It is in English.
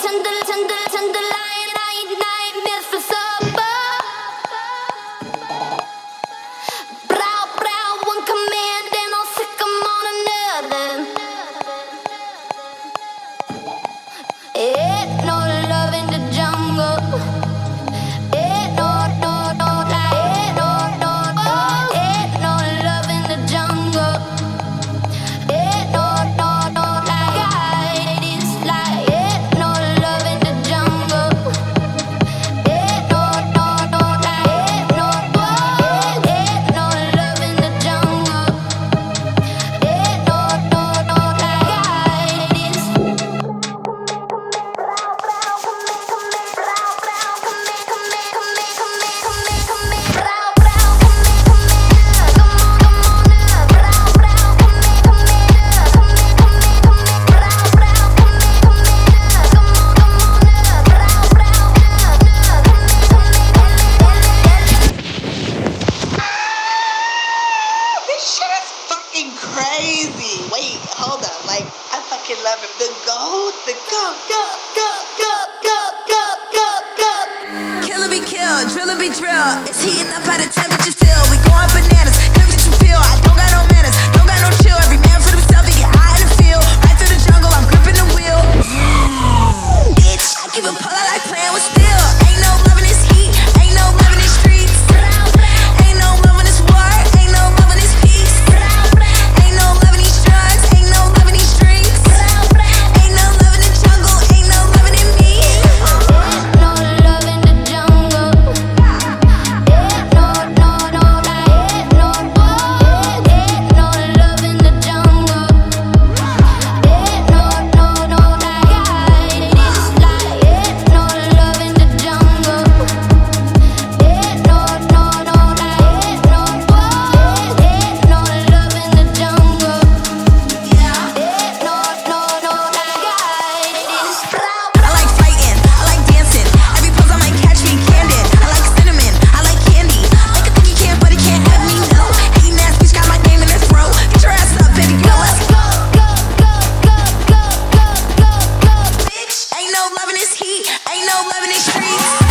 Crazy. Wait, hold up. Like, I fucking love it. The goat, the goat, go. Killer be killed, driller be drilled. It's heating up by the temperature still. We going bananas, never did you feel? I don't got no manners, don't got no chill. Every man for himself, he get high in the field. Right through the jungle, I'm gripping the wheel. Bitch, I keep a pull out like playing with steel. Ain't no love in this heat, ain't no love in these streets. Ain't no love in this war, ain't no love in this peace. Ain't no love in these drugs, ain't no love in these streets. Ain't no love in the jungle, ain't no love in me. No love in the jungle. No, no, no, like no love in the jungle. No, no, no, like it is like no love in the jungle. No, no, no, like no love in the jungle. No, no, no, like it is. I like fighting, I like dancing. Every pose I might catch me candid. I like cinnamon, I like candy. Like a thing you can't, but it can't have me, no. Hating ass bitch got my name in their throat. Get your ass up, baby girl, let's go. Bitch, ain't no love in this heat, ain't no love in these streets.